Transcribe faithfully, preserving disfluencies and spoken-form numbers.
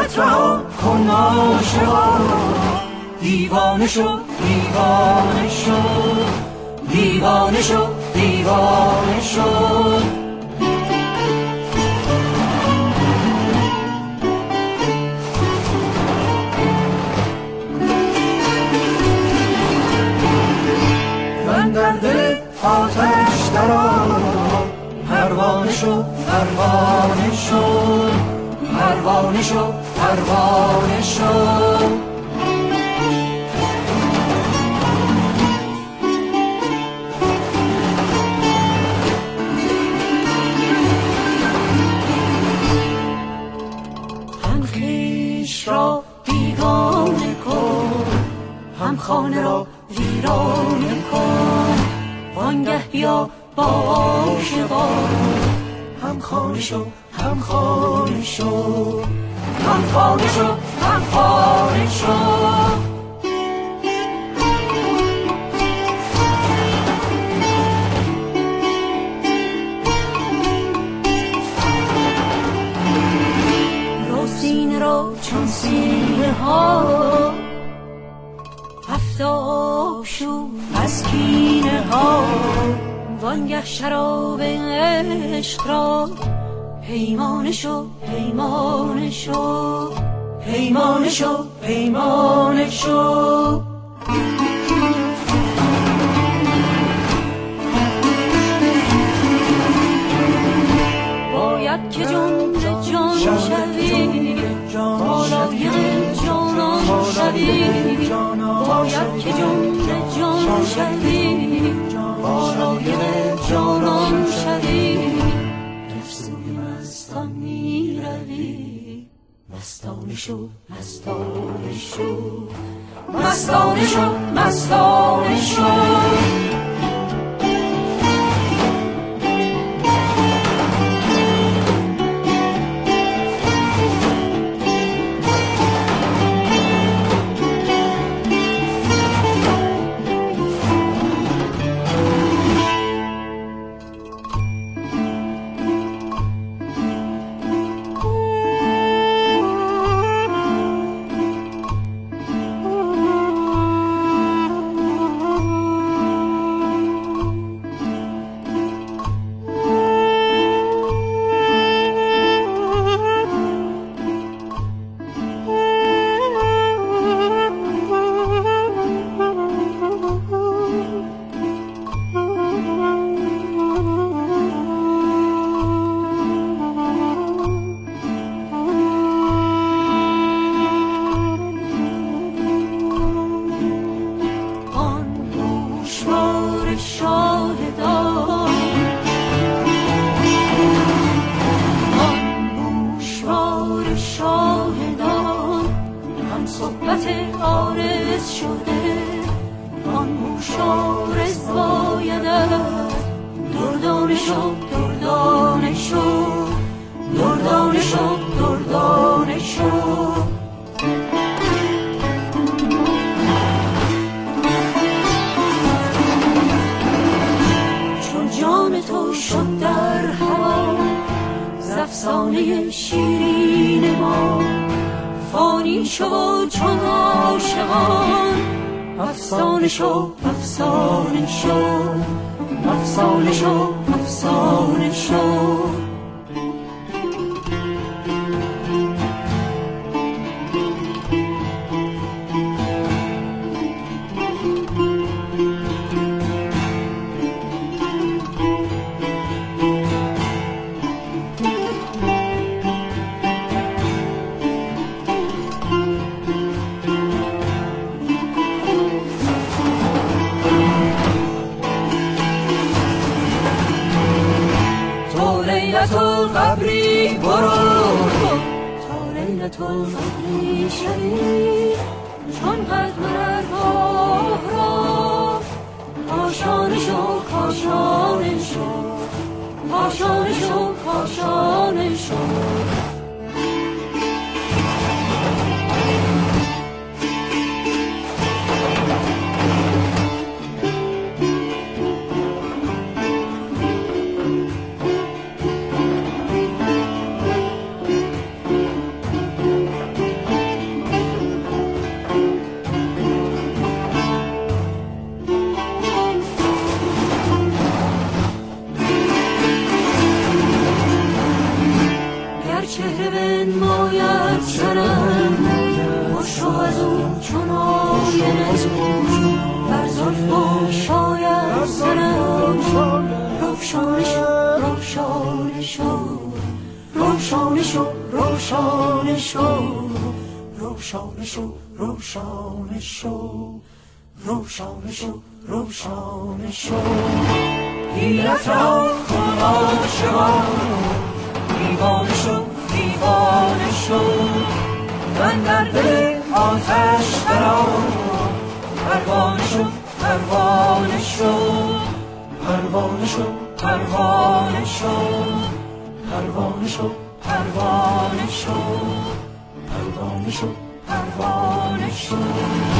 خودت رها کن عاشقا، دیوانه شو دیوانه شو، دیوانه شو دیوانه شو. در دل آتش درآ، پروانه شو پروانه شو، پروانه شو پروانه شو. هم خویش را بیگانه کن، هم خانه را ویرانه کن، وانگه بیا با عاشقان، هم خانه شو هم خانه شو، هم خانه شو هم خانه شو. رو سینه رو چون سینه ها، هفتاد شو از کینه ها، وانگه شراب عشق را پیمانه شو پیمانه شو، پیمانه شو پیمانه شو. باید که جان به جان شوی، بالای جانان شوی، باید که جان به جان شوی، بالای جانان شوی. نفسوی مستان می روی، مستانه شو مستانه شو، مستانه شو مستانه شو. افسانه شیرین ما فانی شو چون عاشقان. افسانه شو افسانه شو افسانه شو افسانه شو. لیلتو قبری برو تا لیلتو قبری شوی چون قد مرگاه را کاشانه شو کاشانه شو کاشانه شو کاشانه شو. از او چون آینه بر زلف و شاید زنم روشان شو روشان شو روشان شو روشان شو روشان شو روشان شو روشان شو روشان شو حیرت را کن عاشقان دیوانه شو دیوانه شو من در دل آتش درآ پروانه شو پروانه شو پروانه شو پروانه شو پروانه شو پروانه شو پروانه شو پروانه شو